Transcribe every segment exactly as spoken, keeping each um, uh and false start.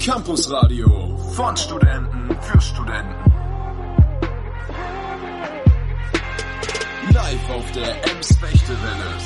Campus Radio von Studenten für Studenten. Live auf der Ems-Fechtewelle.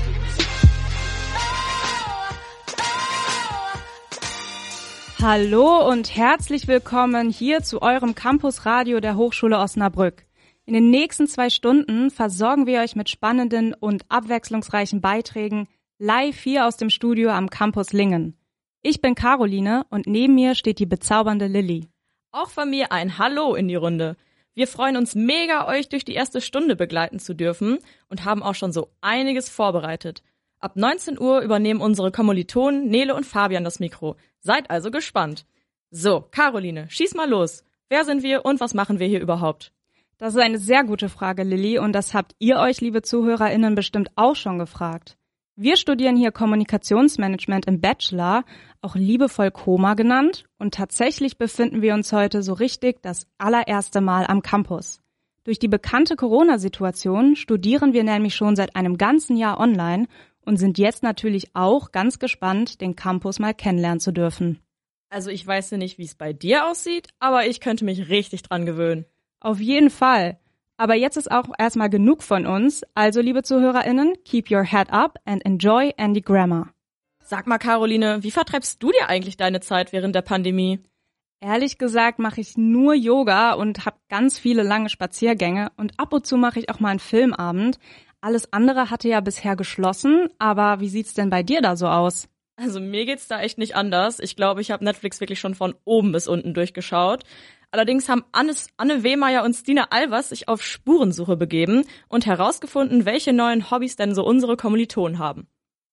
Hallo und herzlich willkommen hier zu eurem Campus Radio der Hochschule Osnabrück. In den nächsten zwei Stunden versorgen wir euch mit spannenden und abwechslungsreichen Beiträgen live hier aus dem Studio am Campus Lingen. Ich bin Caroline und neben mir steht die bezaubernde Lilly. Auch von mir ein Hallo in die Runde. Wir freuen uns mega, euch durch die erste Stunde begleiten zu dürfen und haben auch schon so einiges vorbereitet. Ab neunzehn Uhr übernehmen unsere Kommilitonen Nele und Fabian das Mikro. Seid also gespannt. So, Caroline, schieß mal los. Wer sind wir und was machen wir hier überhaupt? Das ist eine sehr gute Frage, Lilly, und das habt ihr euch, liebe ZuhörerInnen, bestimmt auch schon gefragt. Wir studieren hier Kommunikationsmanagement im Bachelor, auch liebevoll Koma genannt, und tatsächlich befinden wir uns heute so richtig das allererste Mal am Campus. Durch die bekannte Corona-Situation studieren wir nämlich schon seit einem ganzen Jahr online und sind jetzt natürlich auch ganz gespannt, den Campus mal kennenlernen zu dürfen. Also ich weiß ja nicht, wie es bei dir aussieht, aber ich könnte mich richtig dran gewöhnen. Auf jeden Fall. Aber jetzt ist auch erstmal genug von uns. Also, liebe ZuhörerInnen, keep your head up and enjoy Andy Grammer. Sag mal, Caroline, wie vertreibst du dir eigentlich deine Zeit während der Pandemie? Ehrlich gesagt mache ich nur Yoga und habe ganz viele lange Spaziergänge. Und ab und zu mache ich auch mal einen Filmabend. Alles andere hatte ja bisher geschlossen. Aber wie sieht's denn bei dir da so aus? Also mir geht's da echt nicht anders. Ich glaube, ich habe Netflix wirklich schon von oben bis unten durchgeschaut. Allerdings haben Annes, Anne Wehmeier und Stina Albers sich auf Spurensuche begeben und herausgefunden, welche neuen Hobbys denn so unsere Kommilitonen haben.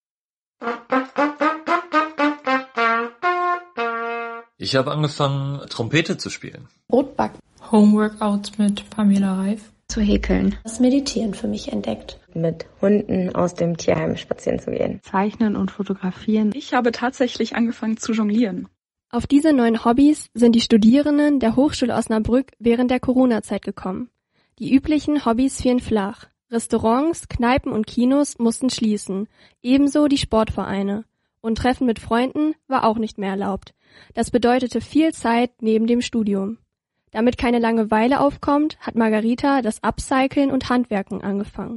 Ich habe angefangen, Trompete zu spielen. Brotbacken. Homeworkouts mit Pamela Reif. Zu häkeln. Das Meditieren für mich entdeckt. Mit Hunden aus dem Tierheim spazieren zu gehen. Zeichnen und fotografieren. Ich habe tatsächlich angefangen zu jonglieren. Auf diese neuen Hobbys sind die Studierenden der Hochschule Osnabrück während der Corona-Zeit gekommen. Die üblichen Hobbys fielen flach. Restaurants, Kneipen und Kinos mussten schließen, ebenso die Sportvereine. Und Treffen mit Freunden war auch nicht mehr erlaubt. Das bedeutete viel Zeit neben dem Studium. Damit keine Langeweile aufkommt, hat Margarita das Upcyclen und Handwerken angefangen.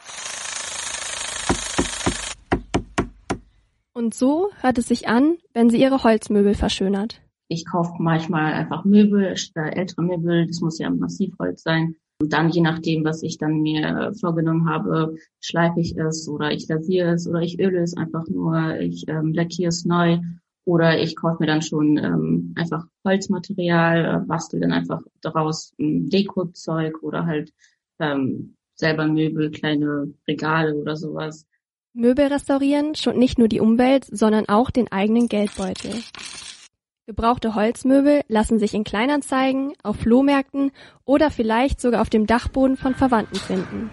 Und so hört es sich an, wenn sie ihre Holzmöbel verschönert. Ich kaufe manchmal einfach Möbel, ältere Möbel, das muss ja Massivholz sein. Und dann, je nachdem, was ich dann mir vorgenommen habe, schleife ich es oder ich lasiere es oder ich öle es einfach nur, ich ähm, lackiere es neu oder ich kaufe mir dann schon ähm, einfach Holzmaterial, äh, bastel dann einfach daraus ähm, Dekozeug oder halt ähm, selber Möbel, kleine Regale oder sowas. Möbel restaurieren schont nicht nur die Umwelt, sondern auch den eigenen Geldbeutel. Gebrauchte Holzmöbel lassen sich in Kleinanzeigen, auf Flohmärkten oder vielleicht sogar auf dem Dachboden von Verwandten finden.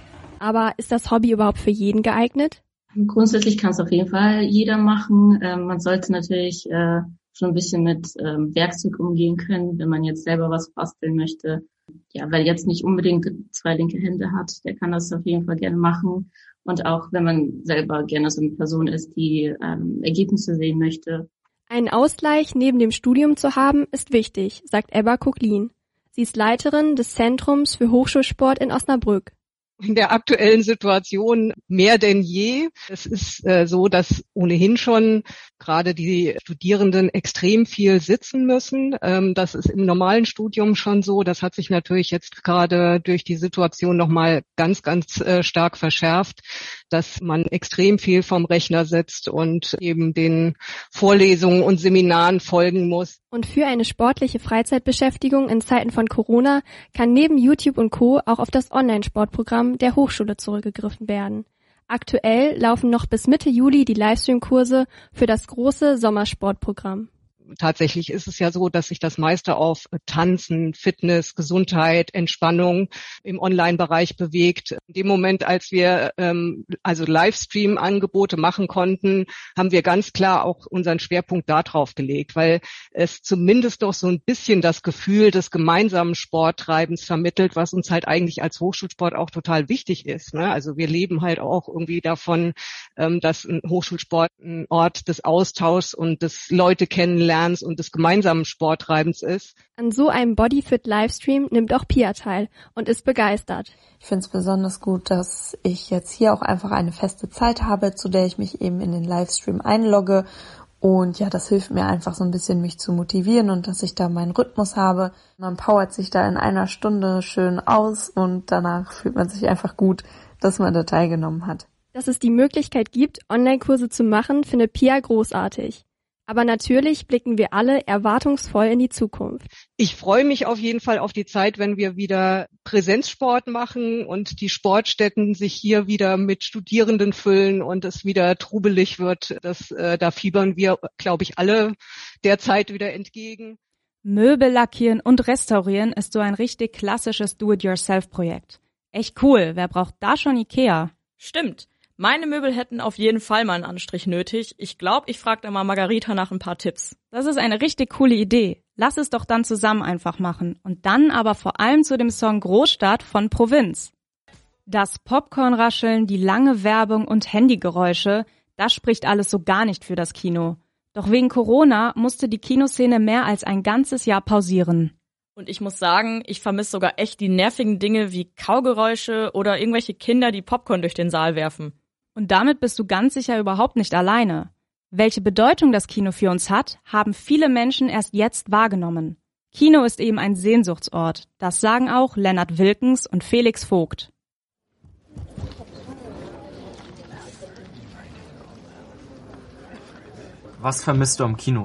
Aber ist das Hobby überhaupt für jeden geeignet? Grundsätzlich kann es auf jeden Fall jeder machen. Ähm, man sollte natürlich äh, schon ein bisschen mit ähm, Werkzeug umgehen können, wenn man jetzt selber was basteln möchte. Ja, weil jetzt nicht unbedingt zwei linke Hände hat, der kann das auf jeden Fall gerne machen. Und auch wenn man selber gerne so eine Person ist, die ähm, Ergebnisse sehen möchte. Einen Ausgleich neben dem Studium zu haben, ist wichtig, sagt Ebba Kucklin. Sie ist Leiterin des Zentrums für Hochschulsport in Osnabrück. In der aktuellen Situation mehr denn je. Es ist äh, so, dass ohnehin schon gerade die Studierenden extrem viel sitzen müssen. Ähm, das ist im normalen Studium schon so. Das hat sich natürlich jetzt gerade durch die Situation nochmal ganz, ganz äh, stark verschärft, dass man extrem viel vom Rechner sitzt und eben den Vorlesungen und Seminaren folgen muss. Und für eine sportliche Freizeitbeschäftigung in Zeiten von Corona kann neben YouTube und Co. auch auf das Online-Sportprogramm der Hochschule zurückgegriffen werden. Aktuell laufen noch bis Mitte Juli die Livestream-Kurse für das große Sommersportprogramm. Tatsächlich ist es ja so, dass sich das meiste auf Tanzen, Fitness, Gesundheit, Entspannung im Online-Bereich bewegt. In dem Moment, als wir ähm, also Livestream-Angebote machen konnten, haben wir ganz klar auch unseren Schwerpunkt darauf gelegt, weil es zumindest doch so ein bisschen das Gefühl des gemeinsamen Sporttreibens vermittelt, was uns halt eigentlich als Hochschulsport auch total wichtig ist, ne? Also wir leben halt auch irgendwie davon, ähm, dass ein Hochschulsport ein Ort des Austauschs und des Leute kennenlernen Lernens und des gemeinsamen Sporttreibens ist. An so einem Bodyfit-Livestream nimmt auch Pia teil und ist begeistert. Ich finde es besonders gut, dass ich jetzt hier auch einfach eine feste Zeit habe, zu der ich mich eben in den Livestream einlogge. Und ja, das hilft mir einfach so ein bisschen, mich zu motivieren und dass ich da meinen Rhythmus habe. Man powert sich da in einer Stunde schön aus und danach fühlt man sich einfach gut, dass man da teilgenommen hat. Dass es die Möglichkeit gibt, Online-Kurse zu machen, findet Pia großartig. Aber natürlich blicken wir alle erwartungsvoll in die Zukunft. Ich freue mich auf jeden Fall auf die Zeit, wenn wir wieder Präsenzsport machen und die Sportstätten sich hier wieder mit Studierenden füllen und es wieder trubelig wird. Das, äh, da fiebern wir, glaube ich, alle derzeit wieder entgegen. Möbel lackieren und restaurieren ist so ein richtig klassisches Do-it-yourself-Projekt. Echt cool, wer braucht da schon Ikea? Stimmt. Meine Möbel hätten auf jeden Fall mal einen Anstrich nötig. Ich glaube, ich frage da mal Margarita nach ein paar Tipps. Das ist eine richtig coole Idee. Lass es doch dann zusammen einfach machen. Und dann aber vor allem zu dem Song Großstadt von Provinz. Das Popcornrascheln, die lange Werbung und Handygeräusche, das spricht alles so gar nicht für das Kino. Doch wegen Corona musste die Kinoszene mehr als ein ganzes Jahr pausieren. Und ich muss sagen, ich vermisse sogar echt die nervigen Dinge wie Kaugeräusche oder irgendwelche Kinder, die Popcorn durch den Saal werfen. Und damit bist du ganz sicher überhaupt nicht alleine. Welche Bedeutung das Kino für uns hat, haben viele Menschen erst jetzt wahrgenommen. Kino ist eben ein Sehnsuchtsort. Das sagen auch Lennart Wilkens und Felix Vogt. Was vermisst du am Kino?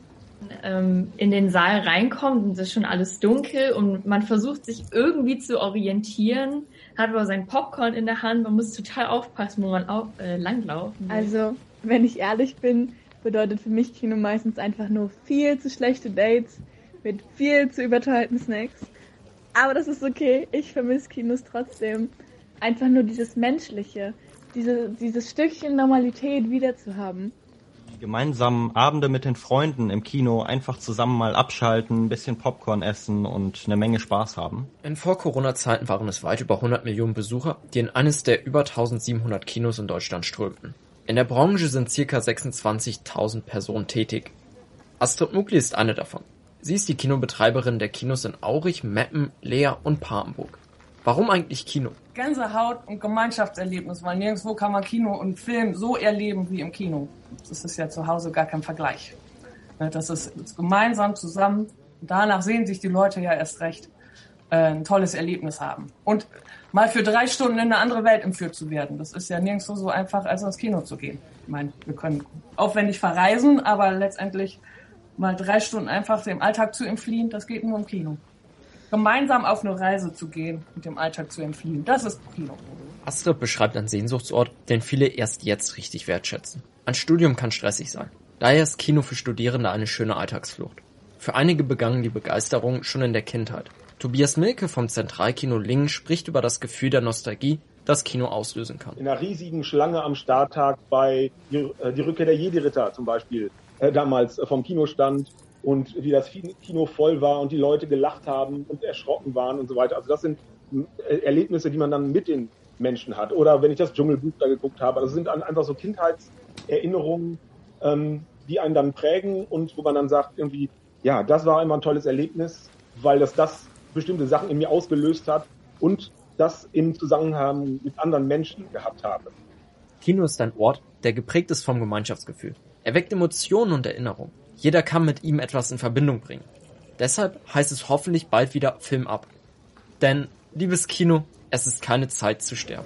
Ähm, in den Saal reinkommt und es ist schon alles dunkel und man versucht sich irgendwie zu orientieren, hat aber sein Popcorn in der Hand, man muss total aufpassen, wo man auf, äh, langlaufen will. Also, wenn ich ehrlich bin, bedeutet für mich Kino meistens einfach nur viel zu schlechte Dates mit viel zu überteuerten Snacks. Aber das ist okay, ich vermisse Kinos trotzdem. Einfach nur dieses Menschliche, diese, dieses Stückchen Normalität wiederzuhaben. Gemeinsamen Abende mit den Freunden im Kino, einfach zusammen mal abschalten, ein bisschen Popcorn essen und eine Menge Spaß haben. In Vor-Corona-Zeiten waren es weit über hundert Millionen Besucher, die in eines der über eintausendsiebenhundert Kinos in Deutschland strömten. In der Branche sind ca. sechsundzwanzigtausend Personen tätig. Astrid Mugli ist eine davon. Sie ist die Kinobetreiberin der Kinos in Aurich, Meppen, Leer und Papenburg. Warum eigentlich Kino? Gänsehaut und Gemeinschaftserlebnis, weil nirgendwo kann man Kino und Film so erleben wie im Kino. Das ist ja zu Hause gar kein Vergleich. Das ist gemeinsam zusammen. Danach sehen sich die Leute ja erst recht, äh, ein tolles Erlebnis haben. Und mal für drei Stunden in eine andere Welt entführt zu werden, das ist ja nirgendwo so einfach, als ins Kino zu gehen. Ich meine, wir können aufwendig verreisen, aber letztendlich mal drei Stunden einfach dem Alltag zu entfliehen, das geht nur im Kino. Gemeinsam auf eine Reise zu gehen und dem Alltag zu entfliehen, das ist Kino. Astrid beschreibt einen Sehnsuchtsort, den viele erst jetzt richtig wertschätzen. Ein Studium kann stressig sein. Daher ist Kino für Studierende eine schöne Alltagsflucht. Für einige begann die Begeisterung schon in der Kindheit. Tobias Milke vom Zentralkino Lingen spricht über das Gefühl der Nostalgie, das Kino auslösen kann. In einer riesigen Schlange am Starttag bei Die, die Rückkehr der Jedi-Ritter zum Beispiel, äh, damals äh, vom Kino stand. Und wie das Kino voll war und die Leute gelacht haben und erschrocken waren und so weiter. Also das sind Erlebnisse, die man dann mit den Menschen hat. Oder wenn ich das Dschungelbuch da geguckt habe, das sind einfach so Kindheitserinnerungen, ähm, die einen dann prägen und wo man dann sagt irgendwie, ja, das war immer ein tolles Erlebnis, weil das das bestimmte Sachen in mir ausgelöst hat und das im Zusammenhang mit anderen Menschen gehabt habe. Kino ist ein Ort, der geprägt ist vom Gemeinschaftsgefühl. Er weckt Emotionen und Erinnerungen. Jeder kann mit ihm etwas in Verbindung bringen. Deshalb heißt es hoffentlich bald wieder Film ab. Denn, liebes Kino, es ist keine Zeit zu sterben.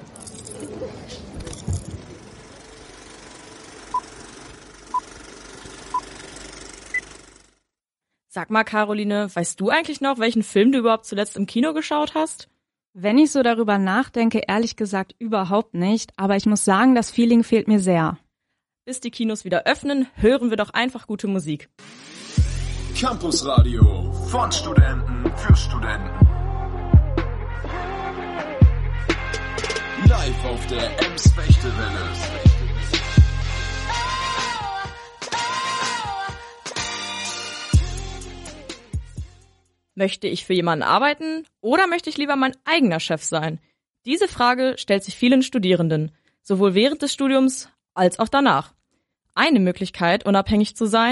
Sag mal, Caroline, weißt du eigentlich noch, welchen Film du überhaupt zuletzt im Kino geschaut hast? Wenn ich so darüber nachdenke, ehrlich gesagt überhaupt nicht. Aber ich muss sagen, das Feeling fehlt mir sehr. Bis die Kinos wieder öffnen, hören wir doch einfach gute Musik. Campus Radio von Studenten für Studenten. Live auf der Ems-Fechtewelle. Möchte ich für jemanden arbeiten oder möchte ich lieber mein eigener Chef sein? Diese Frage stellt sich vielen Studierenden, sowohl während des Studiums als auch danach. Eine Möglichkeit, unabhängig zu sein,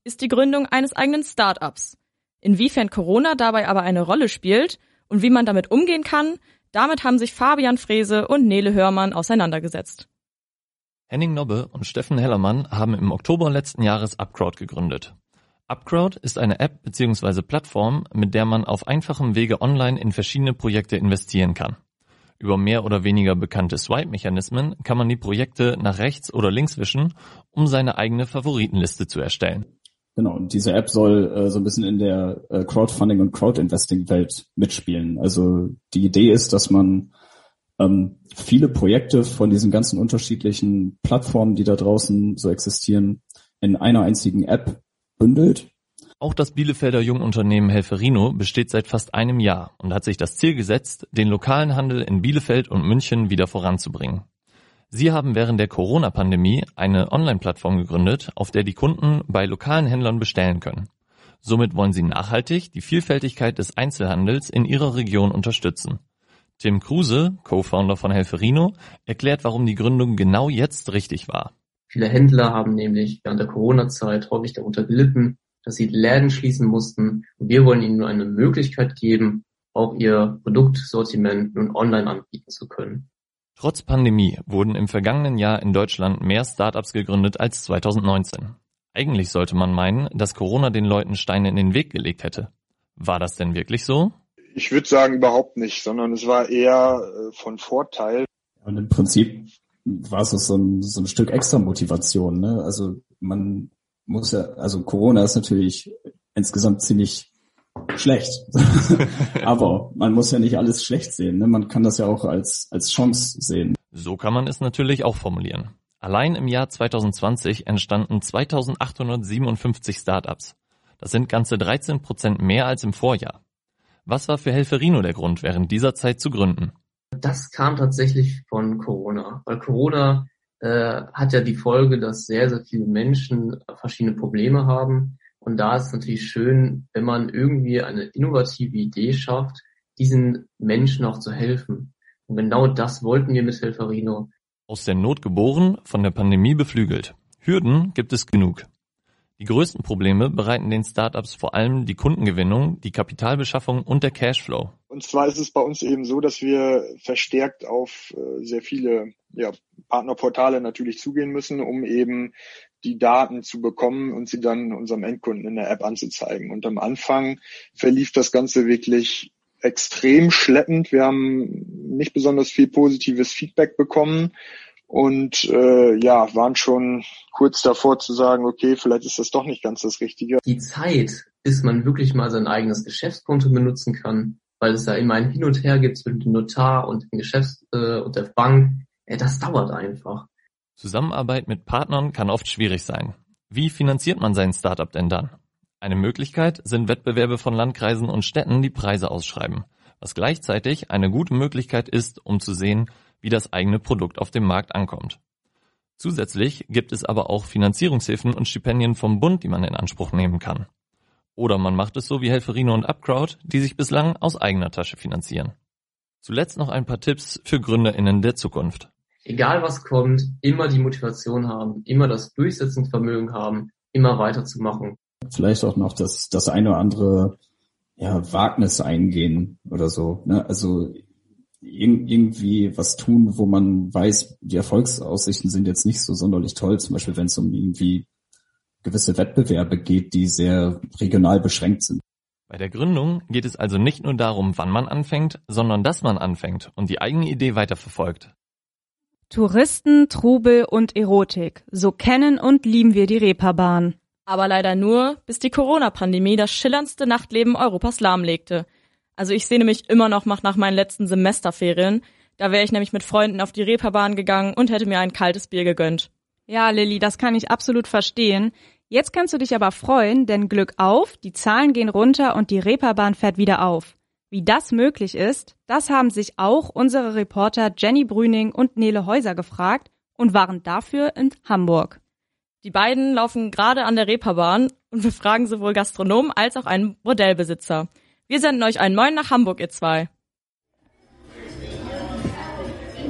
ist die Gründung eines eigenen Start-ups. Inwiefern Corona dabei aber eine Rolle spielt und wie man damit umgehen kann, damit haben sich Fabian Frese und Nele Hörmann auseinandergesetzt. Henning Nobbe und Steffen Hellermann haben im Oktober letzten Jahres Upcrowd gegründet. Upcrowd ist eine App bzw. Plattform, mit der man auf einfachem Wege online in verschiedene Projekte investieren kann. Über mehr oder weniger bekannte Swipe-Mechanismen kann man die Projekte nach rechts oder links wischen, um seine eigene Favoritenliste zu erstellen. Genau, und diese App soll äh, so ein bisschen in der äh, Crowdfunding- und Crowdinvesting-Welt mitspielen. Also die Idee ist, dass man ähm, viele Projekte von diesen ganzen unterschiedlichen Plattformen, die da draußen so existieren, in einer einzigen App bündelt. Auch das Bielefelder Jungunternehmen Helferino besteht seit fast einem Jahr und hat sich das Ziel gesetzt, den lokalen Handel in Bielefeld und München wieder voranzubringen. Sie haben während der Corona-Pandemie eine Online-Plattform gegründet, auf der die Kunden bei lokalen Händlern bestellen können. Somit wollen sie nachhaltig die Vielfältigkeit des Einzelhandels in ihrer Region unterstützen. Tim Kruse, Co-Founder von Helferino, erklärt, warum die Gründung genau jetzt richtig war. Viele Händler haben nämlich während der Corona-Zeit häufig darunter gelitten, dass sie Läden schließen mussten. Und wir wollen ihnen nur eine Möglichkeit geben, auch ihr Produktsortiment nun online anbieten zu können. Trotz Pandemie wurden im vergangenen Jahr in Deutschland mehr Startups gegründet als zweitausendneunzehn. Eigentlich sollte man meinen, dass Corona den Leuten Steine in den Weg gelegt hätte. War das denn wirklich so? Ich würde sagen, überhaupt nicht, sondern es war eher äh, von Vorteil. Und im Prinzip war es so ein, so ein Stück extra Motivation, ne? Also man muss ja, also Corona ist natürlich insgesamt ziemlich schlecht. Aber man muss ja nicht alles schlecht sehen, ne? Man kann das ja auch als als Chance sehen. So kann man es natürlich auch formulieren. Allein im Jahr zweitausendzwanzig entstanden zweitausendachthundertsiebenundfünfzig Startups. Das sind ganze dreizehn Prozent mehr als im Vorjahr. Was war für Helferino der Grund, während dieser Zeit zu gründen? Das kam tatsächlich von Corona, weil Corona äh, hat ja die Folge, dass sehr, sehr viele Menschen verschiedene Probleme haben. Und da ist es natürlich schön, wenn man irgendwie eine innovative Idee schafft, diesen Menschen auch zu helfen. Und genau das wollten wir mit Helferino. Aus der Not geboren, von der Pandemie beflügelt. Hürden gibt es genug. Die größten Probleme bereiten den Startups vor allem die Kundengewinnung, die Kapitalbeschaffung und der Cashflow. Und zwar ist es bei uns eben so, dass wir verstärkt auf äh, sehr viele ja, Partnerportale natürlich zugehen müssen, um eben die Daten zu bekommen und sie dann unserem Endkunden in der App anzuzeigen. Und am Anfang verlief das Ganze wirklich extrem schleppend. Wir haben nicht besonders viel positives Feedback bekommen. Und äh, ja, waren schon kurz davor zu sagen, okay, vielleicht ist das doch nicht ganz das Richtige. Die Zeit, bis man wirklich mal sein eigenes Geschäftskonto benutzen kann, weil es ja immer ein Hin und Her gibt zwischen dem Notar und dem Geschäfts- äh, und der Bank, äh, das dauert einfach. Zusammenarbeit mit Partnern kann oft schwierig sein. Wie finanziert man sein Startup denn dann? Eine Möglichkeit sind Wettbewerbe von Landkreisen und Städten, die Preise ausschreiben, was gleichzeitig eine gute Möglichkeit ist, um zu sehen, wie das eigene Produkt auf dem Markt ankommt. Zusätzlich gibt es aber auch Finanzierungshilfen und Stipendien vom Bund, die man in Anspruch nehmen kann. Oder man macht es so wie Helferino und Upcrowd, die sich bislang aus eigener Tasche finanzieren. Zuletzt noch ein paar Tipps für GründerInnen der Zukunft. Egal was kommt, immer die Motivation haben, immer das Durchsetzungsvermögen haben, immer weiterzumachen. Vielleicht auch noch das, das eine oder andere ja, Wagnis eingehen oder so, ne? Also irgendwie was tun, wo man weiß, die Erfolgsaussichten sind jetzt nicht so sonderlich toll, zum Beispiel wenn es um irgendwie gewisse Wettbewerbe geht, die sehr regional beschränkt sind. Bei der Gründung geht es also nicht nur darum, wann man anfängt, sondern dass man anfängt und die eigene Idee weiterverfolgt. Touristen, Trubel und Erotik. So kennen und lieben wir die Reeperbahn. Aber leider nur, bis die Corona-Pandemie das schillerndste Nachtleben Europas lahmlegte. Also ich sehne mich immer noch nach meinen letzten Semesterferien. Da wäre ich nämlich mit Freunden auf die Reeperbahn gegangen und hätte mir ein kaltes Bier gegönnt. Ja, Lilly, das kann ich absolut verstehen. Jetzt kannst du dich aber freuen, denn Glück auf, die Zahlen gehen runter und die Reeperbahn fährt wieder auf. Wie das möglich ist, das haben sich auch unsere Reporter Jenny Brüning und Nele Häuser gefragt und waren dafür in Hamburg. Die beiden laufen gerade an der Reeperbahn und befragen sowohl Gastronomen als auch einen Bordellbesitzer. Wir senden euch einen Moin nach Hamburg, ihr zwei.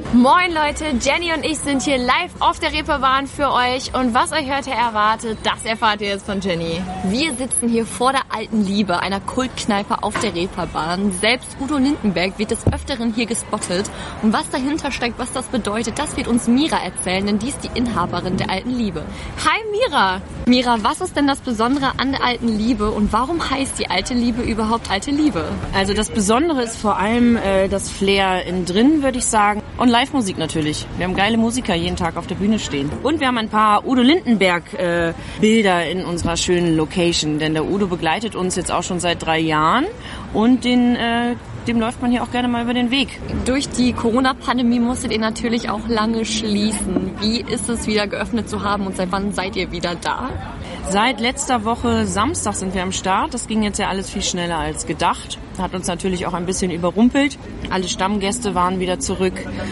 Moin Leute, Jenny und ich sind hier live auf der Reeperbahn für euch und was euch heute erwartet, das erfahrt ihr jetzt von Jenny. Wir sitzen hier vor der Alten Liebe, einer Kultkneipe auf der Reeperbahn. Selbst Udo Lindenberg wird des Öfteren hier gespottet und was dahinter steckt, was das bedeutet, das wird uns Mira erzählen, denn die ist die Inhaberin der Alten Liebe. Hi Mira! Mira, was ist denn das Besondere an der Alten Liebe und warum heißt die Alte Liebe überhaupt Alte Liebe? Also das Besondere ist vor allem äh, das Flair innen drin, würde ich sagen. Und Live-Musik natürlich. Wir haben geile Musiker jeden Tag auf der Bühne stehen. Und wir haben ein paar Udo Lindenberg äh, Bilder in unserer schönen Location. Denn der Udo begleitet uns jetzt auch schon seit drei Jahren. Und den, äh, dem läuft man hier auch gerne mal über den Weg. Durch die Corona-Pandemie musstet ihr natürlich auch lange schließen. Wie ist es wieder geöffnet zu haben und seit wann seid ihr wieder da? Seit letzter Woche Samstag sind wir am Start. Das ging jetzt ja alles viel schneller als gedacht. Hat uns natürlich auch ein bisschen überrumpelt. Alle Stammgäste waren wieder zurück.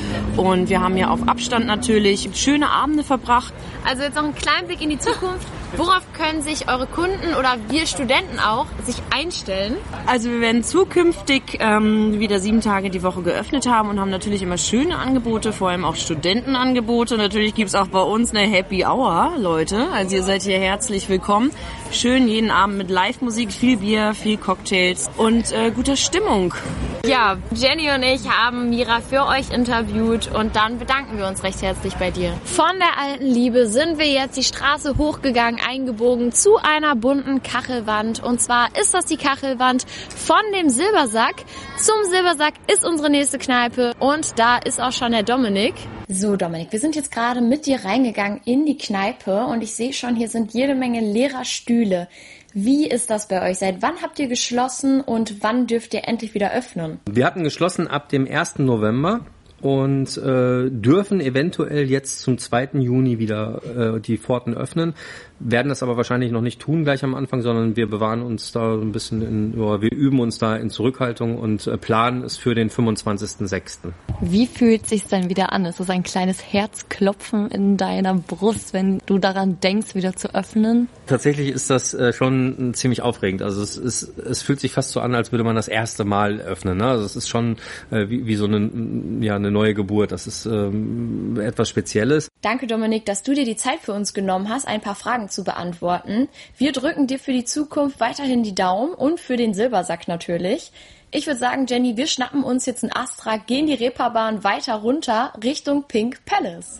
Und wir haben ja auf Abstand natürlich schöne Abende verbracht. Also jetzt noch einen kleinen Blick in die Zukunft. Worauf können sich eure Kunden oder wir Studenten auch sich einstellen? Also wir werden zukünftig ähm, wieder sieben Tage die Woche geöffnet haben und haben natürlich immer schöne Angebote, vor allem auch Studentenangebote. Natürlich gibt's auch bei uns eine Happy Hour, Leute. Also ihr seid hier herzlich willkommen. Schön jeden Abend mit Live-Musik, viel Bier, viel Cocktails und äh, guter Stimmung. Ja, Jenny und ich haben Mira für euch interviewt und dann bedanken wir uns recht herzlich bei dir. Von der Alten Liebe sind wir jetzt die Straße hochgegangen, eingebogen zu einer bunten Kachelwand. Und zwar ist das die Kachelwand von dem Silbersack. Zum Silbersack ist unsere nächste Kneipe und da ist auch schon der Dominik. So Dominik, wir sind jetzt gerade mit dir reingegangen in die Kneipe und ich sehe schon, hier sind jede Menge leerer Stühle. Wie ist das bei euch? Seit wann habt ihr geschlossen und wann dürft ihr endlich wieder öffnen? Wir hatten geschlossen ab dem ersten November und äh, dürfen eventuell jetzt zum zweiten Juni wieder äh, die Pforten öffnen, werden das aber wahrscheinlich noch nicht tun gleich am Anfang, sondern wir bewahren uns da so ein bisschen in, oder wir üben uns da in Zurückhaltung und äh, planen es für den fünfundzwanzigsten sechsten Wie fühlt sich's dann wieder an? Ist das ein kleines Herzklopfen in deiner Brust, wenn du daran denkst, wieder zu öffnen? Tatsächlich ist das äh, schon ziemlich aufregend. Also es ist, es fühlt sich fast so an, als würde man das erste Mal öffnen. Ne? Also es ist schon äh, wie, wie so eine, ja, eine neue Geburt. Das ist ähm, etwas Spezielles. Danke Dominik, dass du dir die Zeit für uns genommen hast, ein paar Fragen zu beantworten. Wir drücken dir für die Zukunft weiterhin die Daumen und für den Silbersack natürlich. Ich würde sagen, Jenny, wir schnappen uns jetzt einen Astra, gehen die Reeperbahn weiter runter Richtung Pink Palace.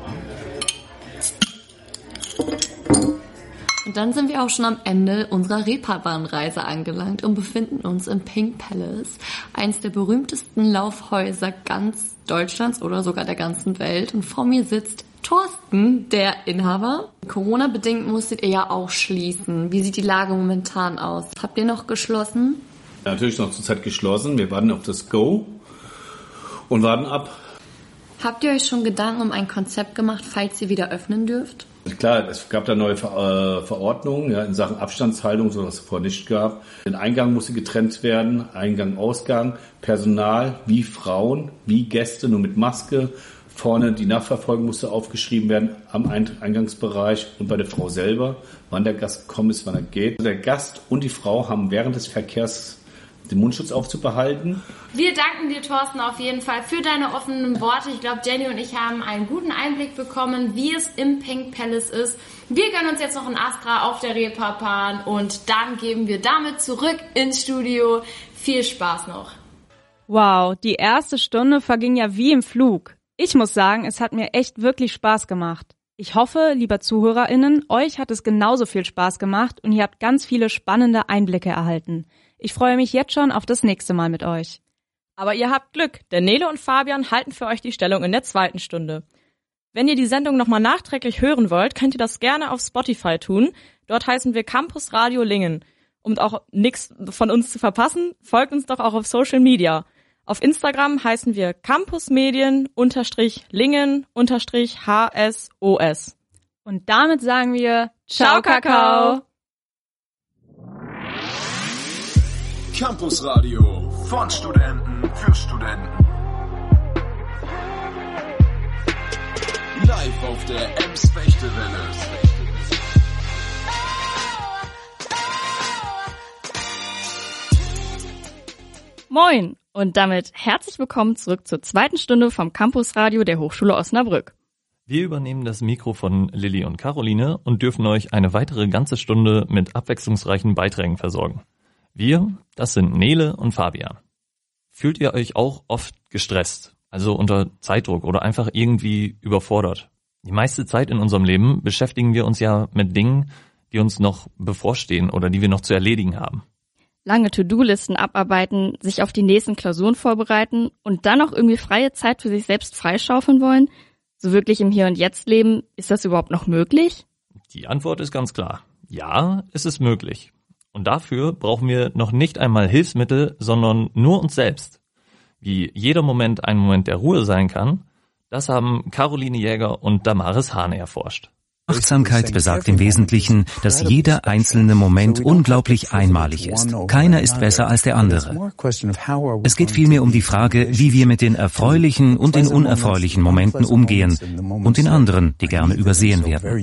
Und dann sind wir auch schon am Ende unserer Reeperbahn-Reise angelangt und befinden uns im Pink Palace, eins der berühmtesten Laufhäuser ganz Deutschlands oder sogar der ganzen Welt. Und vor mir sitzt Thorsten, der Inhaber. Corona-bedingt musstet ihr ja auch schließen. Wie sieht die Lage momentan aus? Habt ihr noch geschlossen? Ja, natürlich noch zurzeit geschlossen. Wir warten auf das Go und warten ab. Habt ihr euch schon Gedanken um ein Konzept gemacht, falls ihr wieder öffnen dürft? Klar, es gab da neue Ver- äh, Verordnungen ja, in Sachen Abstandshaltung, so was es vorher nicht gab. Der Eingang musste getrennt werden, Eingang, Ausgang, Personal wie Frauen, wie Gäste, nur mit Maske. Vorne die Nachverfolgung musste aufgeschrieben werden am Eingangsbereich und bei der Frau selber, wann der Gast gekommen ist, wann er geht. Der Gast und die Frau haben während des Verkehrs den Mundschutz aufzubehalten. Wir danken dir, Thorsten, auf jeden Fall für deine offenen Worte. Ich glaube, Jenny und ich haben einen guten Einblick bekommen, wie es im Pink Palace ist. Wir gönnen uns jetzt noch ein Astra auf der Reeperbahn und dann geben wir damit zurück ins Studio. Viel Spaß noch. Wow, die erste Stunde verging ja wie im Flug. Ich muss sagen, es hat mir echt wirklich Spaß gemacht. Ich hoffe, lieber ZuhörerInnen, euch hat es genauso viel Spaß gemacht und ihr habt ganz viele spannende Einblicke erhalten. Ich freue mich jetzt schon auf das nächste Mal mit euch. Aber ihr habt Glück, denn Nele und Fabian halten für euch die Stellung in der zweiten Stunde. Wenn ihr die Sendung nochmal nachträglich hören wollt, könnt ihr das gerne auf Spotify tun. Dort heißen wir Campus Radio Lingen. Um auch nichts von uns zu verpassen, folgt uns doch auch auf Social Media. Auf Instagram heißen wir campusmedien unterstrich lingen unterstrich H S O S. Und damit sagen wir Ciao, Kakao! Campus Radio von Studenten für Studenten. Live auf der Ems-Fechtewelle. Moin und damit herzlich willkommen zurück zur zweiten Stunde vom Campusradio der Hochschule Osnabrück. Wir übernehmen das Mikro von Lilly und Caroline und dürfen euch eine weitere ganze Stunde mit abwechslungsreichen Beiträgen versorgen. Wir, das sind Nele und Fabian. Fühlt ihr euch auch oft gestresst, also unter Zeitdruck oder einfach irgendwie überfordert? Die meiste Zeit in unserem Leben beschäftigen wir uns ja mit Dingen, die uns noch bevorstehen oder die wir noch zu erledigen haben. Lange To-Do-Listen abarbeiten, sich auf die nächsten Klausuren vorbereiten und dann noch irgendwie freie Zeit für sich selbst freischaufeln wollen? So wirklich im Hier und Jetzt leben, ist das überhaupt noch möglich? Die Antwort ist ganz klar. Ja, es ist möglich. Und dafür brauchen wir noch nicht einmal Hilfsmittel, sondern nur uns selbst. Wie jeder Moment ein Moment der Ruhe sein kann, das haben Caroline Jäger und Damaris Hahn erforscht. Achtsamkeit besagt im Wesentlichen, dass jeder einzelne Moment unglaublich einmalig ist. Keiner ist besser als der andere. Es geht vielmehr um die Frage, wie wir mit den erfreulichen und den unerfreulichen Momenten umgehen und den anderen, die gerne übersehen werden.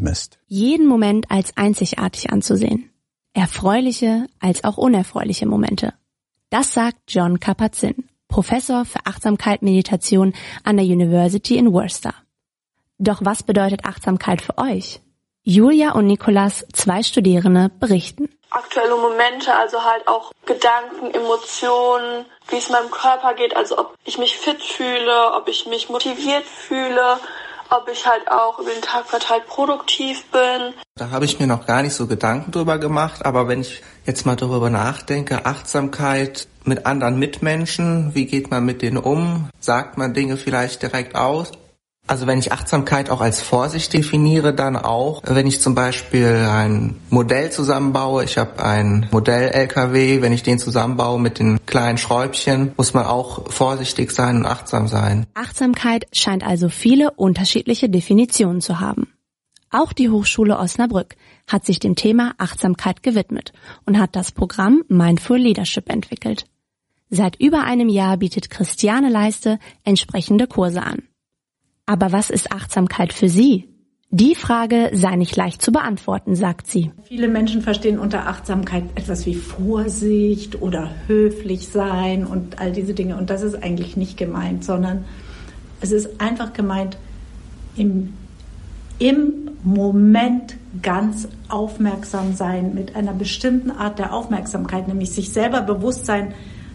Jeden Moment als einzigartig anzusehen. Erfreuliche als auch unerfreuliche Momente. Das sagt Jon Kabat-Zinn, Professor für Achtsamkeit Meditation an der University in Worcester. Doch was bedeutet Achtsamkeit für euch? Julia und Nikolas, zwei Studierende, berichten. Aktuelle Momente, also halt auch Gedanken, Emotionen, wie es meinem Körper geht, also ob ich mich fit fühle, ob ich mich motiviert fühle, ob ich halt auch über den Tag verteilt produktiv bin. Da habe ich mir noch gar nicht so Gedanken drüber gemacht, aber wenn ich jetzt mal darüber nachdenke, Achtsamkeit mit anderen Mitmenschen, wie geht man mit denen um? Sagt man Dinge vielleicht direkt aus? Also wenn ich Achtsamkeit auch als Vorsicht definiere, dann auch, wenn ich zum Beispiel ein Modell zusammenbaue, ich habe ein Modell-L K W, wenn ich den zusammenbaue mit den kleinen Schräubchen, muss man auch vorsichtig sein und achtsam sein. Achtsamkeit scheint also viele unterschiedliche Definitionen zu haben. Auch die Hochschule Osnabrück hat sich dem Thema Achtsamkeit gewidmet und hat das Programm Mindful Leadership entwickelt. Seit über einem Jahr bietet Christiane Leiste entsprechende Kurse an. Aber was ist Achtsamkeit für Sie? Die Frage sei nicht leicht zu beantworten, sagt sie. Viele Menschen verstehen unter Achtsamkeit etwas wie Vorsicht oder höflich sein und all diese Dinge. Und das ist eigentlich nicht gemeint, sondern es ist einfach gemeint, im, im Moment ganz aufmerksam sein mit einer bestimmten Art der Aufmerksamkeit, nämlich sich selber bewusst sein,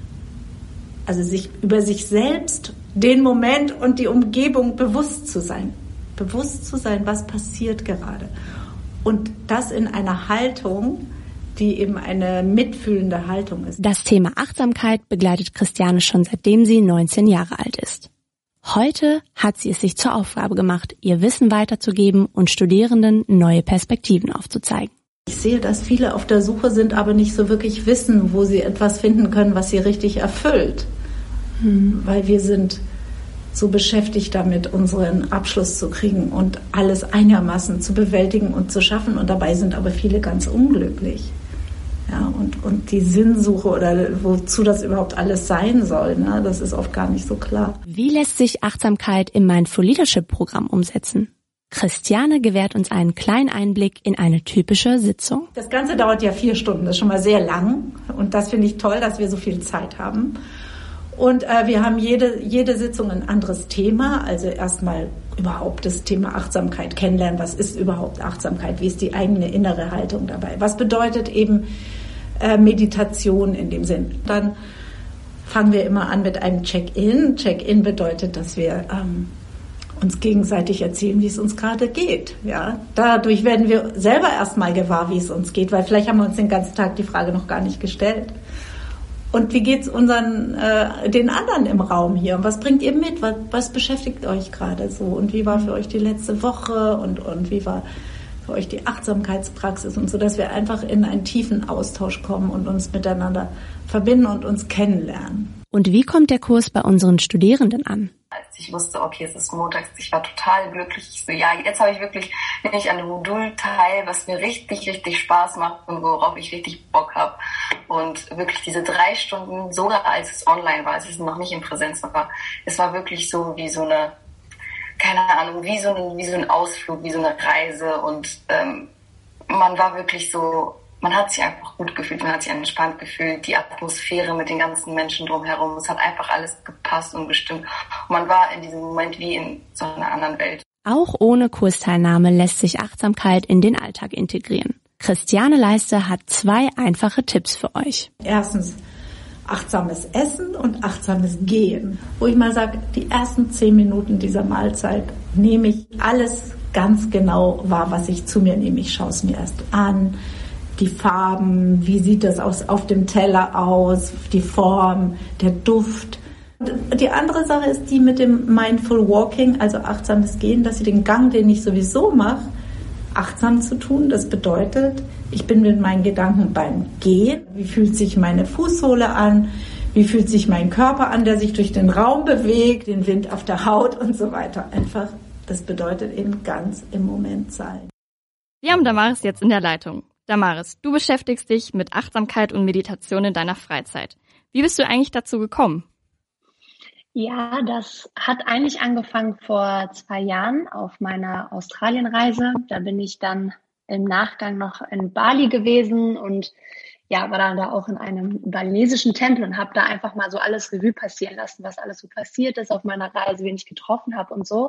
also sich über sich selbst, den Moment und die Umgebung bewusst zu sein. Bewusst zu sein, was passiert gerade. Und das in einer Haltung, die eben eine mitfühlende Haltung ist. Das Thema Achtsamkeit begleitet Christiane schon seitdem sie neunzehn Jahre alt ist. Heute hat sie es sich zur Aufgabe gemacht, ihr Wissen weiterzugeben und Studierenden neue Perspektiven aufzuzeigen. Ich sehe, dass viele auf der Suche sind, aber nicht so wirklich wissen, wo sie etwas finden können, was sie richtig erfüllt. Hm. Weil wir sind so beschäftigt damit, unseren Abschluss zu kriegen und alles einigermaßen zu bewältigen und zu schaffen. Und dabei sind aber viele ganz unglücklich. Ja, und, und die Sinnsuche oder wozu das überhaupt alles sein soll, ne, das ist oft gar nicht so klar. Wie lässt sich Achtsamkeit im Mindful Leadership Programm umsetzen? Christiane gewährt uns einen kleinen Einblick in eine typische Sitzung. Das Ganze dauert ja vier Stunden, das ist schon mal sehr lang. Und das finde ich toll, dass wir so viel Zeit haben. Und äh, wir haben jede, jede Sitzung ein anderes Thema. Also erstmal überhaupt das Thema Achtsamkeit kennenlernen. Was ist überhaupt Achtsamkeit? Wie ist die eigene innere Haltung dabei? Was bedeutet eben äh, Meditation in dem Sinn? Dann fangen wir immer an mit einem Check-in. Check-in bedeutet, dass wir ähm, uns gegenseitig erzählen, wie es uns gerade geht. Ja, dadurch werden wir selber erstmal gewahr, wie es uns geht, weil vielleicht haben wir uns den ganzen Tag die Frage noch gar nicht gestellt. Und wie geht's unseren, äh, den anderen im Raum hier? Und was bringt ihr mit? Was, was beschäftigt euch gerade so? Und wie war für euch die letzte Woche? Und, und wie war für euch die Achtsamkeitspraxis? Und so, dass wir einfach in einen tiefen Austausch kommen und uns miteinander verbinden und uns kennenlernen. Und wie kommt der Kurs bei unseren Studierenden an? Als ich wusste, okay, es ist montags, ich war total glücklich. Ich so, ja, jetzt habe ich wirklich, bin ich an einem Modul teil, was mir richtig, richtig Spaß macht und worauf ich richtig Bock habe. Und wirklich diese drei Stunden, sogar als es online war, als es noch nicht in Präsenz war, es war wirklich so wie so eine, keine Ahnung, wie so ein, wie so ein Ausflug, wie so eine Reise. Und ähm, man war wirklich so man hat sich einfach gut gefühlt, man hat sich entspannt gefühlt, die Atmosphäre mit den ganzen Menschen drumherum, es hat einfach alles gepasst und gestimmt. Und man war in diesem Moment wie in so einer anderen Welt. Auch ohne Kursteilnahme lässt sich Achtsamkeit in den Alltag integrieren. Christiane Leister hat zwei einfache Tipps für euch. Erstens achtsames Essen und achtsames Gehen. Wo ich mal sage, die ersten zehn Minuten dieser Mahlzeit nehme ich alles ganz genau wahr, was ich zu mir nehme. Ich schaue es mir erst an. Die Farben, wie sieht das aus, auf dem Teller aus, die Form, der Duft. Und die andere Sache ist die mit dem Mindful Walking, also achtsames Gehen, dass ich den Gang, den ich sowieso mache, achtsam zu tun. Das bedeutet, ich bin mit meinen Gedanken beim Gehen. Wie fühlt sich meine Fußsohle an? Wie fühlt sich mein Körper an, der sich durch den Raum bewegt, den Wind auf der Haut und so weiter. Einfach, das bedeutet eben ganz im Moment sein. Wir haben Damaris jetzt in der Leitung. Damaris, du beschäftigst dich mit Achtsamkeit und Meditation in deiner Freizeit. Wie bist du eigentlich dazu gekommen? Ja, das hat eigentlich angefangen vor zwei Jahren auf meiner Australienreise. Da bin ich dann im Nachgang noch in Bali gewesen und ja, war dann da auch in einem balinesischen Tempel und habe da einfach mal so alles Revue passieren lassen, was alles so passiert ist auf meiner Reise, wen ich getroffen habe und so.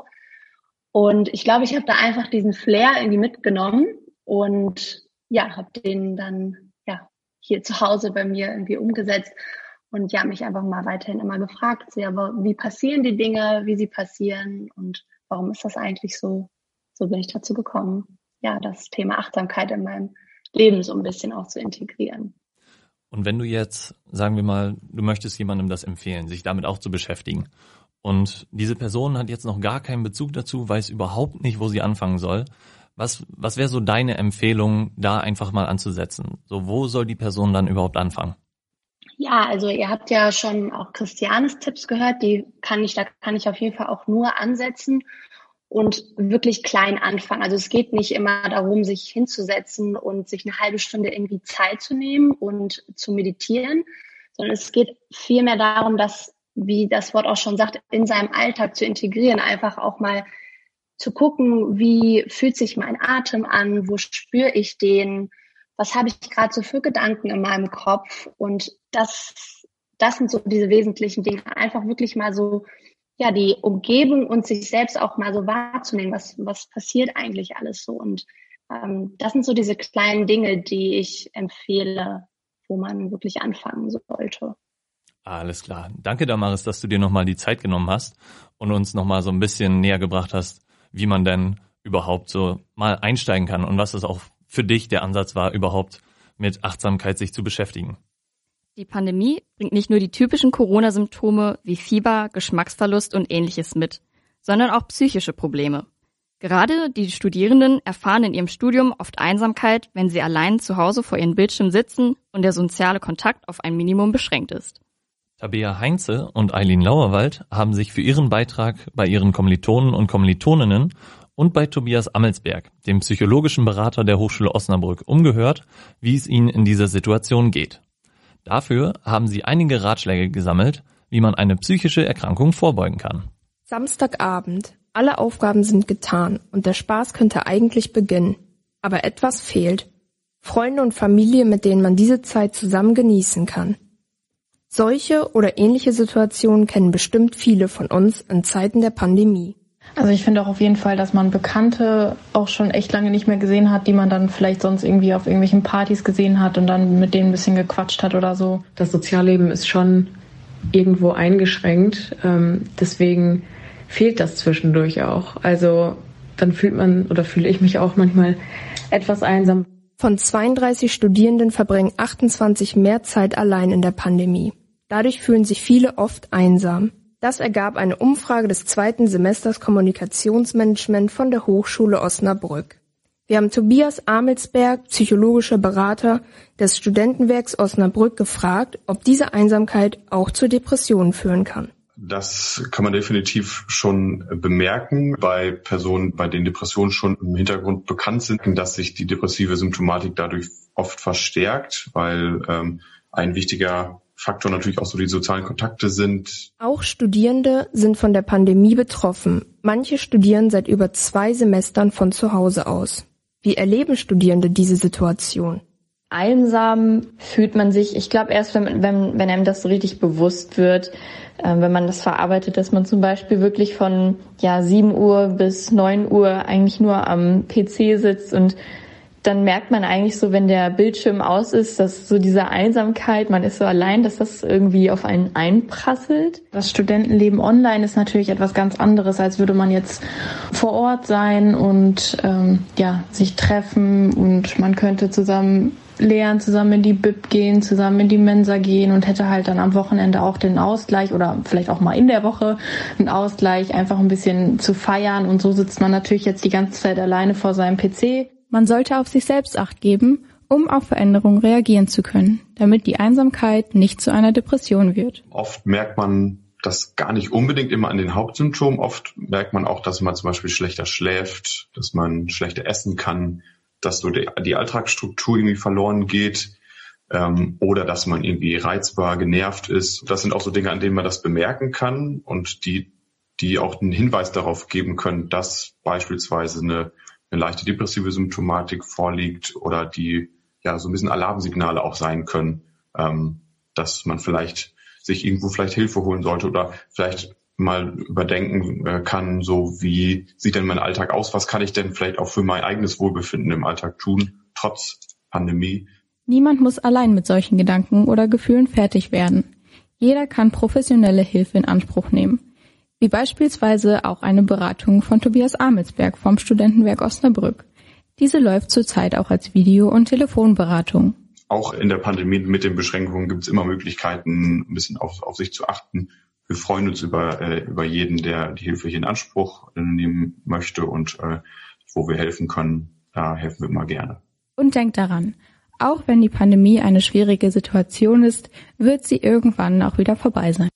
Und ich glaube, ich habe da einfach diesen Flair irgendwie mitgenommen und ja, habe den dann ja hier zu Hause bei mir irgendwie umgesetzt und ja, mich einfach mal weiterhin immer gefragt, so, aber wie passieren die Dinge, wie sie passieren und warum ist das eigentlich so? So bin ich dazu gekommen, ja, das Thema Achtsamkeit in meinem Leben so ein bisschen auch zu integrieren. Und wenn du jetzt, sagen wir mal, du möchtest jemandem das empfehlen, sich damit auch zu beschäftigen und diese Person hat jetzt noch gar keinen Bezug dazu, weiß überhaupt nicht, wo sie anfangen soll, Was, was wäre so deine Empfehlung, da einfach mal anzusetzen? So, wo soll die Person dann überhaupt anfangen? Ja, also ihr habt ja schon auch Christianes Tipps gehört, die kann ich, da kann ich auf jeden Fall auch nur ansetzen und wirklich klein anfangen. Also es geht nicht immer darum, sich hinzusetzen und sich eine halbe Stunde irgendwie Zeit zu nehmen und zu meditieren, sondern es geht vielmehr darum, das, wie das Wort auch schon sagt, in seinem Alltag zu integrieren, einfach auch mal zu gucken, wie fühlt sich mein Atem an, wo spüre ich den, was habe ich gerade so für Gedanken in meinem Kopf und das, das sind so diese wesentlichen Dinge, einfach wirklich mal so, ja, die Umgebung und sich selbst auch mal so wahrzunehmen, was, was passiert eigentlich alles so und ähm, das sind so diese kleinen Dinge, die ich empfehle, wo man wirklich anfangen sollte. Alles klar. Danke, Damaris, dass du dir nochmal die Zeit genommen hast und uns nochmal so ein bisschen näher gebracht hast, wie man denn überhaupt so mal einsteigen kann und was das auch für dich der Ansatz war, überhaupt mit Achtsamkeit sich zu beschäftigen. Die Pandemie bringt nicht nur die typischen Corona-Symptome wie Fieber, Geschmacksverlust und Ähnliches mit, sondern auch psychische Probleme. Gerade die Studierenden erfahren in ihrem Studium oft Einsamkeit, wenn sie allein zu Hause vor ihren Bildschirmen sitzen und der soziale Kontakt auf ein Minimum beschränkt ist. Tabea Heinze und Eileen Lauerwald haben sich für ihren Beitrag bei ihren Kommilitonen und Kommilitoninnen und bei Tobias Ammelsberg, dem psychologischen Berater der Hochschule Osnabrück, umgehört, wie es ihnen in dieser Situation geht. Dafür haben sie einige Ratschläge gesammelt, wie man eine psychische Erkrankung vorbeugen kann. Samstagabend. Alle Aufgaben sind getan und der Spaß könnte eigentlich beginnen. Aber etwas fehlt. Freunde und Familie, mit denen man diese Zeit zusammen genießen kann. Solche oder ähnliche Situationen kennen bestimmt viele von uns in Zeiten der Pandemie. Also ich finde auch auf jeden Fall, dass man Bekannte auch schon echt lange nicht mehr gesehen hat, die man dann vielleicht sonst irgendwie auf irgendwelchen Partys gesehen hat und dann mit denen ein bisschen gequatscht hat oder so. Das Sozialleben ist schon irgendwo eingeschränkt, ähm, deswegen fehlt das zwischendurch auch. Also dann fühlt man oder fühle ich mich auch manchmal etwas einsam. Von zweiunddreißig Studierenden verbringen achtundzwanzig mehr Zeit allein in der Pandemie. Dadurch fühlen sich viele oft einsam. Das ergab eine Umfrage des zweiten Semesters Kommunikationsmanagement von der Hochschule Osnabrück. Wir haben Tobias Ammelsberg, psychologischer Berater des Studentenwerks Osnabrück, gefragt, ob diese Einsamkeit auch zu Depressionen führen kann. Das kann man definitiv schon bemerken bei Personen, bei denen Depressionen schon im Hintergrund bekannt sind, dass sich die depressive Symptomatik dadurch oft verstärkt, weil ähm, ein wichtiger Faktor natürlich auch so die sozialen Kontakte sind. Auch Studierende sind von der Pandemie betroffen. Manche studieren seit über zwei Semestern von zu Hause aus. Wie erleben Studierende diese Situation? Einsam fühlt man sich, ich glaube erst, wenn, wenn, wenn einem das so richtig bewusst wird, äh, wenn man das verarbeitet, dass man zum Beispiel wirklich von ja sieben Uhr bis neun Uhr eigentlich nur am P C sitzt und dann merkt man eigentlich so, wenn der Bildschirm aus ist, dass so diese Einsamkeit, man ist so allein, dass das irgendwie auf einen einprasselt. Das Studentenleben online ist natürlich etwas ganz anderes, als würde man jetzt vor Ort sein und ähm, ja sich treffen und man könnte zusammen lernen, zusammen in die Bib gehen, zusammen in die Mensa gehen und hätte halt dann am Wochenende auch den Ausgleich oder vielleicht auch mal in der Woche einen Ausgleich, einfach ein bisschen zu feiern. Und so sitzt man natürlich jetzt die ganze Zeit alleine vor seinem P C. Man sollte auf sich selbst Acht geben, um auf Veränderungen reagieren zu können, damit die Einsamkeit nicht zu einer Depression wird. Oft merkt man das gar nicht unbedingt immer an den Hauptsymptomen. Oft merkt man auch, dass man zum Beispiel schlechter schläft, dass man schlechter essen kann, dass so die, die Alltagsstruktur irgendwie verloren geht ähm, oder dass man irgendwie reizbar, genervt ist. Das sind auch so Dinge, an denen man das bemerken kann und die, die auch einen Hinweis darauf geben können, dass beispielsweise eine, eine leichte depressive Symptomatik vorliegt oder die ja so ein bisschen Alarmsignale auch sein können, ähm, dass man vielleicht sich irgendwo vielleicht Hilfe holen sollte oder vielleicht mal überdenken äh, kann, so wie sieht denn mein Alltag aus, was kann ich denn vielleicht auch für mein eigenes Wohlbefinden im Alltag tun, trotz Pandemie. Niemand muss allein mit solchen Gedanken oder Gefühlen fertig werden. Jeder kann professionelle Hilfe in Anspruch nehmen, wie beispielsweise auch eine Beratung von Tobias Amelsberg vom Studentenwerk Osnabrück. Diese läuft zurzeit auch als Video- und Telefonberatung. Auch in der Pandemie mit den Beschränkungen gibt es immer Möglichkeiten, ein bisschen auf, auf sich zu achten. Wir freuen uns über, äh, über jeden, der die Hilfe hier in Anspruch nehmen möchte und äh, wo wir helfen können, da helfen wir immer gerne. Und denkt daran, auch wenn die Pandemie eine schwierige Situation ist, wird sie irgendwann auch wieder vorbei sein.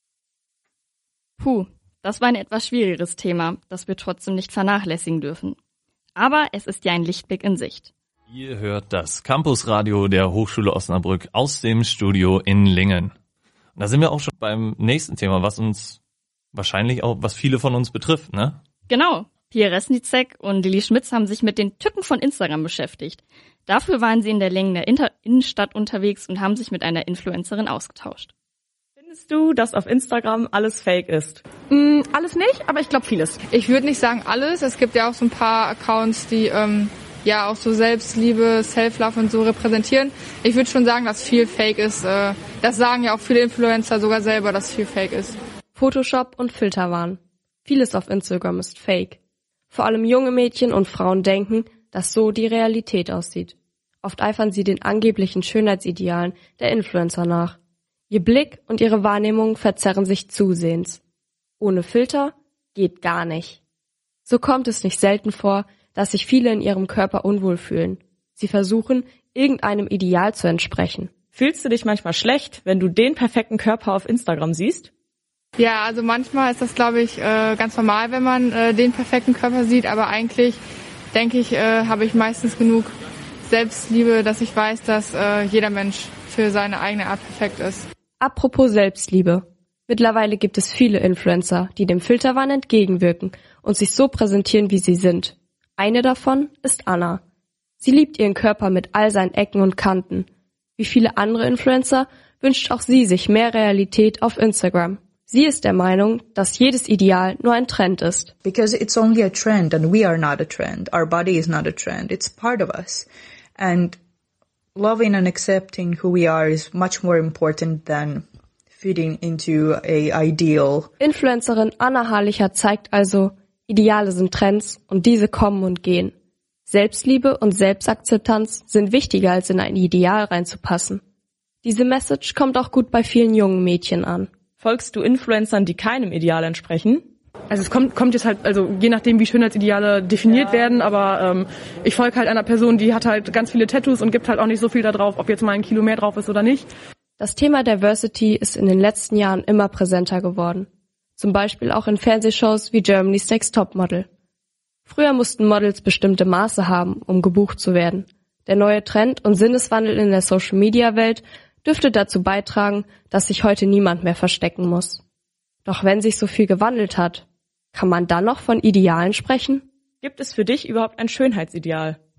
Puh, das war ein etwas schwierigeres Thema, das wir trotzdem nicht vernachlässigen dürfen. Aber es ist ja ein Lichtblick in Sicht. Ihr hört das Campusradio der Hochschule Osnabrück aus dem Studio in Lingen. Und da sind wir auch schon beim nächsten Thema, was uns wahrscheinlich auch, was viele von uns betrifft, ne? Genau. Pia Resnicek und Lilly Schmitz haben sich mit den Tücken von Instagram beschäftigt. Dafür waren sie in der Längener Inter- Innenstadt unterwegs und haben sich mit einer Influencerin ausgetauscht. Findest du, dass auf Instagram alles fake ist? Mm, alles nicht, aber ich glaube vieles. Ich würde nicht sagen alles. Es gibt ja auch so ein paar Accounts, die ähm, ja auch so Selbstliebe, Self-Love und so repräsentieren. Ich würde schon sagen, dass viel Fake ist. Äh, das sagen ja auch viele Influencer sogar selber, dass viel Fake ist. Photoshop und Filterwahn. Vieles auf Instagram ist Fake. Vor allem junge Mädchen und Frauen denken, dass so die Realität aussieht. Oft eifern sie den angeblichen Schönheitsidealen der Influencer nach. Ihr Blick und ihre Wahrnehmung verzerren sich zusehends. Ohne Filter geht gar nicht. So kommt es nicht selten vor, dass sich viele in ihrem Körper unwohl fühlen. Sie versuchen, irgendeinem Ideal zu entsprechen. Fühlst du dich manchmal schlecht, wenn du den perfekten Körper auf Instagram siehst? Ja, also manchmal ist das, glaube ich, äh, ganz normal, wenn man äh, den perfekten Körper sieht. Aber eigentlich, denke ich, äh, habe ich meistens genug Selbstliebe, dass ich weiß, dass äh, jeder Mensch für seine eigene Art perfekt ist. Apropos Selbstliebe. Mittlerweile gibt es viele Influencer, die dem Filterwahn entgegenwirken und sich so präsentieren, wie sie sind. Eine davon ist Anna. Sie liebt ihren Körper mit all seinen Ecken und Kanten. Wie viele andere Influencer wünscht auch sie sich mehr Realität auf Instagram. Sie ist der Meinung, dass jedes Ideal nur ein Trend ist. Because it's only a trend and we are not a trend. Our body is not a trend. It's part of us. And loving and accepting who we are is much more important than fitting into a ideal. Influencerin Anna Harlicher zeigt also, Ideale sind Trends und diese kommen und gehen. Selbstliebe und Selbstakzeptanz sind wichtiger, als in ein Ideal reinzupassen. Diese Message kommt auch gut bei vielen jungen Mädchen an. Folgst du Influencern, die keinem Ideal entsprechen? Also es kommt, kommt jetzt halt, also je nachdem, wie Schönheitsideale definiert ja. werden, aber ähm, ich folge halt einer Person, die hat halt ganz viele Tattoos und gibt halt auch nicht so viel da drauf, ob jetzt mal ein Kilo mehr drauf ist oder nicht. Das Thema Diversity ist in den letzten Jahren immer präsenter geworden. Zum Beispiel auch in Fernsehshows wie Germany's Next Topmodel. Früher mussten Models bestimmte Maße haben, um gebucht zu werden. Der neue Trend und Sinneswandel in der Social-Media-Welt dürfte dazu beitragen, dass sich heute niemand mehr verstecken muss. Doch wenn sich so viel gewandelt hat, kann man dann noch von Idealen sprechen? Gibt es für dich überhaupt ein Schönheitsideal?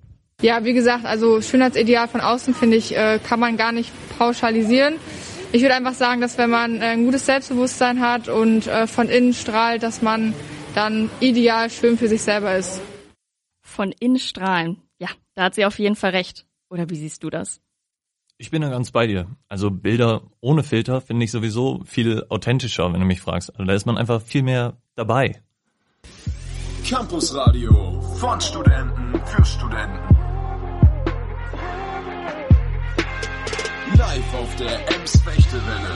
Ja, wie gesagt, also Schönheitsideal von außen, finde ich, kann man gar nicht pauschalisieren. Ich würde einfach sagen, dass wenn man ein gutes Selbstbewusstsein hat und von innen strahlt, dass man dann ideal schön für sich selber ist. Von innen strahlen. Ja, da hat sie auf jeden Fall recht. Oder wie siehst du das? Ich bin da ganz bei dir. Also Bilder ohne Filter finde ich sowieso viel authentischer, wenn du mich fragst. Also da ist man einfach viel mehr dabei. Campus Radio von Studenten für Studenten. Live auf der Ems-Fechtewelle.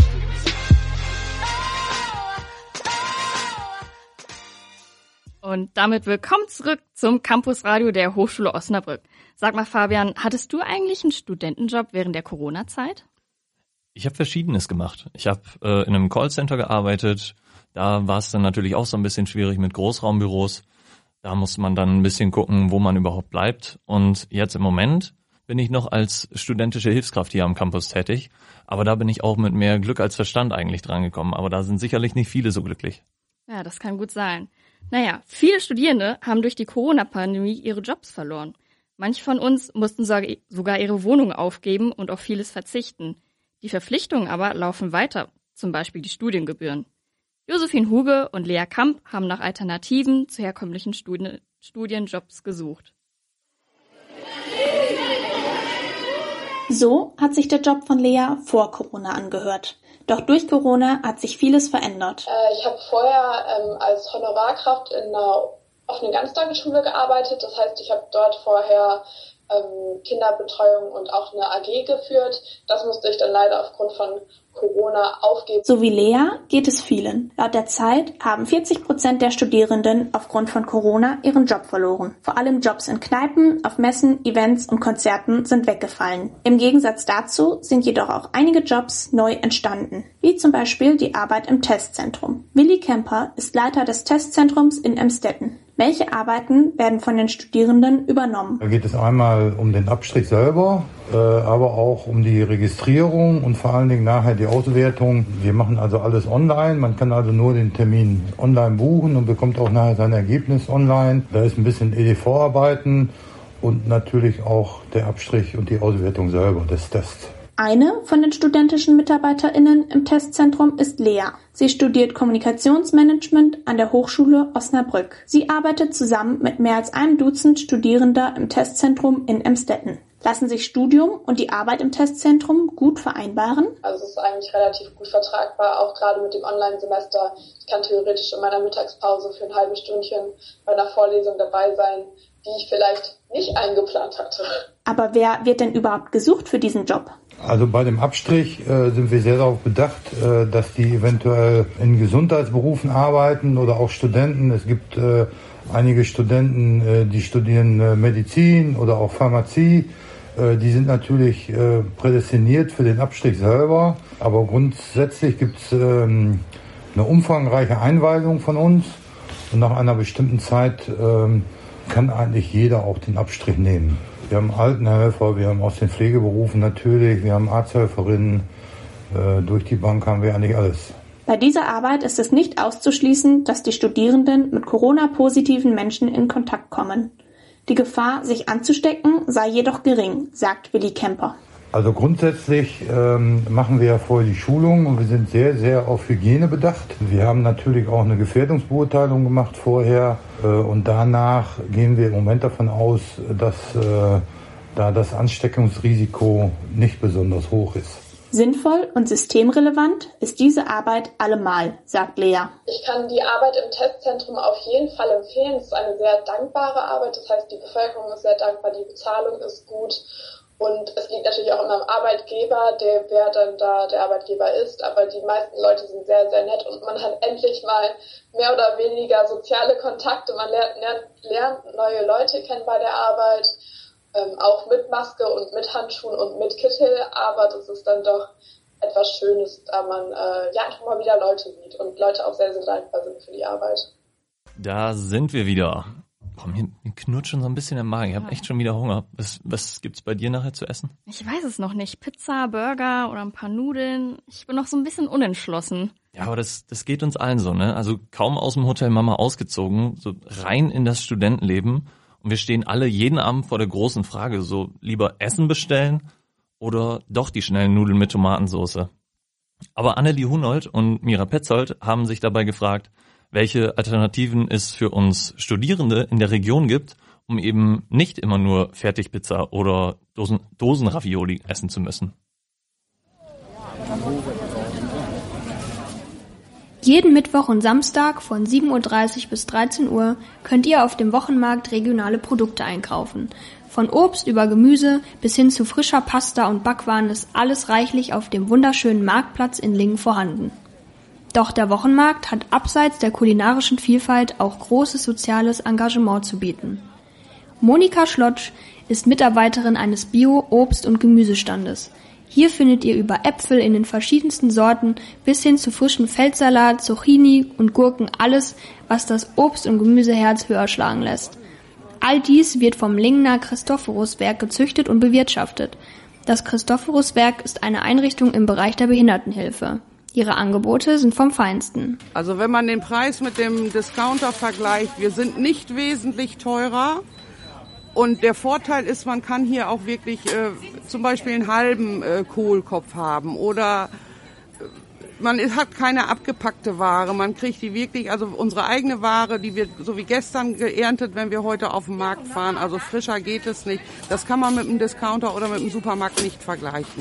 Und damit willkommen zurück zum Campusradio der Hochschule Osnabrück. Sag mal, Fabian, hattest du eigentlich einen Studentenjob während der Corona-Zeit? Ich habe Verschiedenes gemacht. Ich habe äh, in einem Callcenter gearbeitet. Da war es dann natürlich auch so ein bisschen schwierig mit Großraumbüros. Da muss man dann ein bisschen gucken, wo man überhaupt bleibt. Und jetzt im Moment bin ich noch als studentische Hilfskraft hier am Campus tätig. Aber da bin ich auch mit mehr Glück als Verstand eigentlich drangekommen. Aber da sind sicherlich nicht viele so glücklich. Ja, das kann gut sein. Naja, viele Studierende haben durch die Corona-Pandemie ihre Jobs verloren. Manche von uns mussten sogar ihre Wohnung aufgeben und auf vieles verzichten. Die Verpflichtungen aber laufen weiter, zum Beispiel die Studiengebühren. Josephine Huge und Lea Kamp haben nach Alternativen zu herkömmlichen Studi- Studienjobs gesucht. So hat sich der Job von Lea vor Corona angehört. Doch durch Corona hat sich vieles verändert. Äh, ich habe vorher ähm, als Honorarkraft in einer offenen Ganztagesschule gearbeitet. Das heißt, ich habe dort vorher ähm, Kinderbetreuung und auch eine A G geführt. Das musste ich dann leider aufgrund von Corona aufgeben. So wie Lea geht es vielen. Laut der Zeit haben vierzig Prozent der Studierenden aufgrund von Corona ihren Job verloren. Vor allem Jobs in Kneipen, auf Messen, Events und Konzerten sind weggefallen. Im Gegensatz dazu sind jedoch auch einige Jobs neu entstanden, wie zum Beispiel die Arbeit im Testzentrum. Willi Kemper ist Leiter des Testzentrums in Emstetten. Welche Arbeiten werden von den Studierenden übernommen? Da geht es einmal um den Abstrich selber, äh, aber auch um die Registrierung und vor allen Dingen nachher die Auswertung. Wir machen also alles online. Man kann also nur den Termin online buchen und bekommt auch nachher sein Ergebnis online. Da ist ein bisschen E D V-Arbeiten und natürlich auch der Abstrich und die Auswertung selber des Tests. Eine von den studentischen MitarbeiterInnen im Testzentrum ist Lea. Sie studiert Kommunikationsmanagement an der Hochschule Osnabrück. Sie arbeitet zusammen mit mehr als einem Dutzend Studierender im Testzentrum in Emstetten. Lassen sich Studium und die Arbeit im Testzentrum gut vereinbaren? Also es ist eigentlich relativ gut vertragbar, auch gerade mit dem Online-Semester. Ich kann theoretisch in meiner Mittagspause für ein halbes Stündchen bei einer Vorlesung dabei sein, die ich vielleicht nicht eingeplant hatte. Aber wer wird denn überhaupt gesucht für diesen Job? Also bei dem Abstrich äh, sind wir sehr darauf bedacht, äh, dass die eventuell in Gesundheitsberufen arbeiten oder auch Studenten. Es gibt äh, einige Studenten, äh, die studieren äh, Medizin oder auch Pharmazie. Äh, die sind natürlich äh, prädestiniert für den Abstrich selber. Aber grundsätzlich gibt es ähm, eine umfangreiche Einweisung von uns. Und nach einer bestimmten Zeit ähm, kann eigentlich jeder auch den Abstrich nehmen. Wir haben Altenhelfer, wir haben aus den Pflegeberufen natürlich, wir haben Arzthelferinnen, äh, durch die Bank haben wir eigentlich alles. Bei dieser Arbeit ist es nicht auszuschließen, dass die Studierenden mit Corona-positiven Menschen in Kontakt kommen. Die Gefahr, sich anzustecken, sei jedoch gering, sagt Willi Kemper. Also grundsätzlich ähm, machen wir ja vorher die Schulung und wir sind sehr, sehr auf Hygiene bedacht. Wir haben natürlich auch eine Gefährdungsbeurteilung gemacht vorher äh, und danach gehen wir im Moment davon aus, dass äh, da das Ansteckungsrisiko nicht besonders hoch ist. Sinnvoll und systemrelevant ist diese Arbeit allemal, sagt Lea. Ich kann die Arbeit im Testzentrum auf jeden Fall empfehlen. Es ist eine sehr dankbare Arbeit, das heißt, die Bevölkerung ist sehr dankbar, die Bezahlung ist gut. Und es liegt natürlich auch immer am Arbeitgeber, der, wer dann da der Arbeitgeber ist. Aber die meisten Leute sind sehr, sehr nett und man hat endlich mal mehr oder weniger soziale Kontakte. Man lernt, lernt, lernt neue Leute kennen bei der Arbeit, ähm, auch mit Maske und mit Handschuhen und mit Kittel. Aber das ist dann doch etwas Schönes, da man äh, ja einfach mal wieder Leute sieht und Leute auch sehr, sehr dankbar sind für die Arbeit. Da sind wir wieder. Boah, mir knurrt schon so ein bisschen im Magen. Ich habe echt schon wieder Hunger. Was, was gibt's bei dir nachher zu essen? Ich weiß es noch nicht. Pizza, Burger oder ein paar Nudeln. Ich bin noch so ein bisschen unentschlossen. Ja, aber das, das geht uns allen so, ne? Also kaum aus dem Hotel Mama ausgezogen, so rein in das Studentenleben. Und wir stehen alle jeden Abend vor der großen Frage, so lieber Essen bestellen oder doch die schnellen Nudeln mit Tomatensauce. Aber Annelie Hunold und Mira Petzold haben sich dabei gefragt, welche Alternativen es für uns Studierende in der Region gibt, um eben nicht immer nur Fertigpizza oder Dosen, Dosenravioli essen zu müssen. Jeden Mittwoch und Samstag von sieben Uhr dreißig bis dreizehn Uhr könnt ihr auf dem Wochenmarkt regionale Produkte einkaufen. Von Obst über Gemüse bis hin zu frischer Pasta und Backwaren ist alles reichlich auf dem wunderschönen Marktplatz in Lingen vorhanden. Doch der Wochenmarkt hat abseits der kulinarischen Vielfalt auch großes soziales Engagement zu bieten. Monika Schlotsch ist Mitarbeiterin eines Bio-Obst- und Gemüsestandes. Hier findet ihr über Äpfel in den verschiedensten Sorten bis hin zu frischem Feldsalat, Zucchini und Gurken alles, was das Obst- und Gemüseherz höher schlagen lässt. All dies wird vom Lingener Christophoruswerk gezüchtet und bewirtschaftet. Das Christophoruswerk ist eine Einrichtung im Bereich der Behindertenhilfe. Ihre Angebote sind vom Feinsten. Also wenn man den Preis mit dem Discounter vergleicht, wir sind nicht wesentlich teurer. Und der Vorteil ist, man kann hier auch wirklich äh, zum Beispiel einen halben äh, Kohlkopf haben oder äh, man hat keine abgepackte Ware. Man kriegt die wirklich, also unsere eigene Ware, die wird so wie gestern geerntet, wenn wir heute auf den Markt fahren. Also frischer geht es nicht. Das kann man mit einem Discounter oder mit einem Supermarkt nicht vergleichen.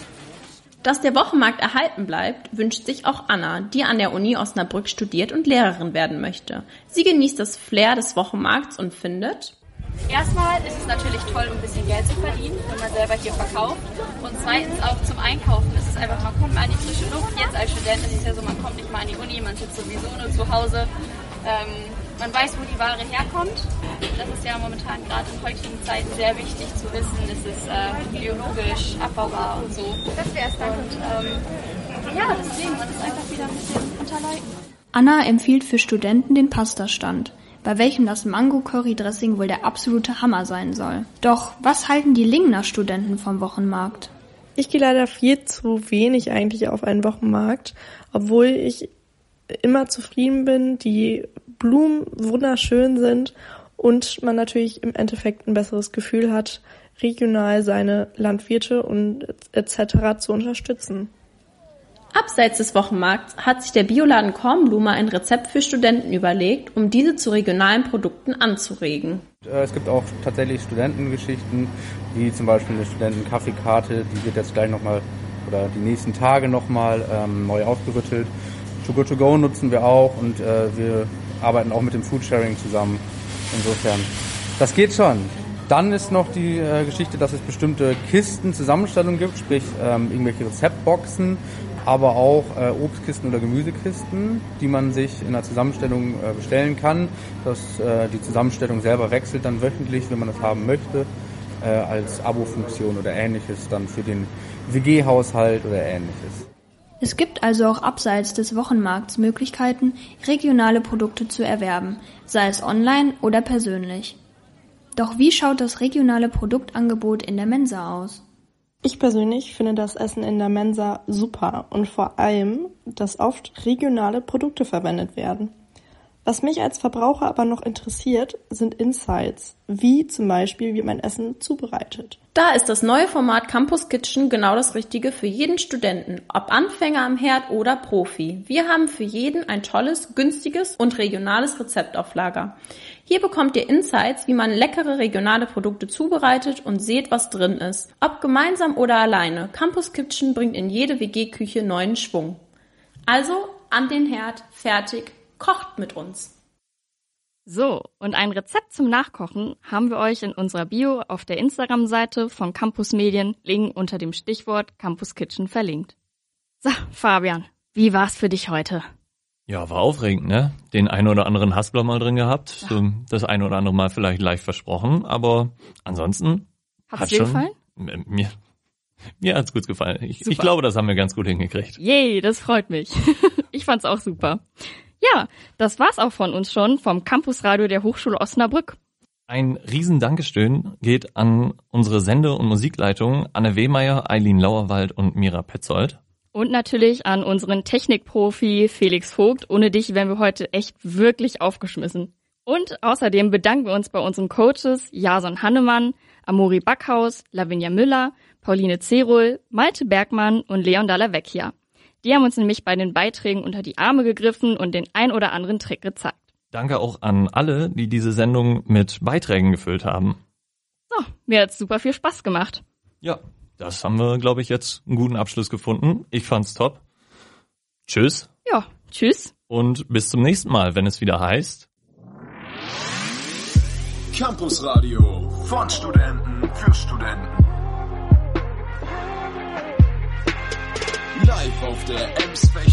Dass der Wochenmarkt erhalten bleibt, wünscht sich auch Anna, die an der Uni Osnabrück studiert und Lehrerin werden möchte. Sie genießt das Flair des Wochenmarkts und findet: Erstmal ist es natürlich toll, um ein bisschen Geld zu verdienen, wenn man selber hier verkauft. Und zweitens auch zum Einkaufen ist es einfach, man kommt mal in die frische Luft. Jetzt als Student ist es ja so, man kommt nicht mal in die Uni, man sitzt sowieso nur zu Hause. Ähm, man weiß, wo die Ware herkommt. Das ist ja momentan gerade in heutigen Zeiten sehr wichtig zu wissen. Es ist äh, biologisch, abbaubar und so. Das wäre es dann. Und ähm, ja, deswegen, man ist einfach wieder ein bisschen unter Leuten. Anna empfiehlt für Studenten den Pastastand, bei welchem das Mango-Curry-Dressing wohl der absolute Hammer sein soll. Doch was halten die Lingener Studenten vom Wochenmarkt? Ich gehe leider viel zu wenig eigentlich auf einen Wochenmarkt, obwohl ich immer zufrieden bin, die Blumen wunderschön sind und man natürlich im Endeffekt ein besseres Gefühl hat, regional seine Landwirte und et cetera zu unterstützen. Abseits des Wochenmarkts hat sich der Bioladen Kornblume ein Rezept für Studenten überlegt, um diese zu regionalen Produkten anzuregen. Es gibt auch tatsächlich Studentengeschichten, wie zum Beispiel eine Studentenkaffeekarte, die wird jetzt gleich nochmal oder die nächsten Tage nochmal ähm, neu aufgerüttelt. Too Good To Go nutzen wir auch und äh, wir arbeiten auch mit dem Foodsharing zusammen. Insofern, das geht schon. Dann ist noch die äh, Geschichte, dass es bestimmte Kisten, Zusammenstellungen gibt, sprich ähm, irgendwelche Rezeptboxen, aber auch äh, Obstkisten oder Gemüsekisten, die man sich in der Zusammenstellung äh, bestellen kann. Dass äh, die Zusammenstellung selber wechselt dann wöchentlich, wenn man das haben möchte, äh, als Abo-Funktion oder ähnliches dann für den W G-Haushalt oder ähnliches. Es gibt also auch abseits des Wochenmarkts Möglichkeiten, regionale Produkte zu erwerben, sei es online oder persönlich. Doch wie schaut das regionale Produktangebot in der Mensa aus? Ich persönlich finde das Essen in der Mensa super und vor allem, dass oft regionale Produkte verwendet werden. Was mich als Verbraucher aber noch interessiert, sind Insights, wie zum Beispiel, wie man Essen zubereitet. Da ist das neue Format Campus Kitchen genau das Richtige für jeden Studenten, ob Anfänger am Herd oder Profi. Wir haben für jeden ein tolles, günstiges und regionales Rezept auf Lager. Hier bekommt ihr Insights, wie man leckere regionale Produkte zubereitet und seht, was drin ist. Ob gemeinsam oder alleine, Campus Kitchen bringt in jede W G-Küche neuen Schwung. Also an den Herd, fertig, kocht mit uns. So, und ein Rezept zum Nachkochen haben wir euch in unserer Bio auf der Instagram-Seite von Campus Medien Lingen unter dem Stichwort Campus Kitchen verlinkt. So, Fabian, wie war's für dich heute? Ja, war aufregend, ne? Den einen oder anderen Haspler mal drin gehabt, so das eine oder andere Mal vielleicht live versprochen, aber ansonsten Hat's hat dir schon gefallen? Mir, mir hat's gut gefallen. Ich, ich glaube, das haben wir ganz gut hingekriegt. Yay, das freut mich. Ich fand's auch super. Ja, das war's auch von uns schon vom Campusradio der Hochschule Osnabrück. Ein riesen Dankeschön geht an unsere Sende- und Musikleitung Anne Wehmeier, Eileen Lauerwald und Mira Petzold. Und natürlich an unseren Technikprofi Felix Vogt. Ohne dich wären wir heute echt wirklich aufgeschmissen. Und außerdem bedanken wir uns bei unseren Coaches Jason Hannemann, Amori Backhaus, Lavinia Müller, Pauline Zerul, Malte Bergmann und Leon Dalla Vecchia. Die haben uns nämlich bei den Beiträgen unter die Arme gegriffen und den ein oder anderen Trick gezeigt. Danke auch an alle, die diese Sendung mit Beiträgen gefüllt haben. So, mir hat's super viel Spaß gemacht. Ja, das haben wir, glaube ich, jetzt einen guten Abschluss gefunden. Ich fand's top. Tschüss. Ja, tschüss. Und bis zum nächsten Mal, wenn es wieder heißt... Campus Radio von Studenten für Studenten. Live auf der Ems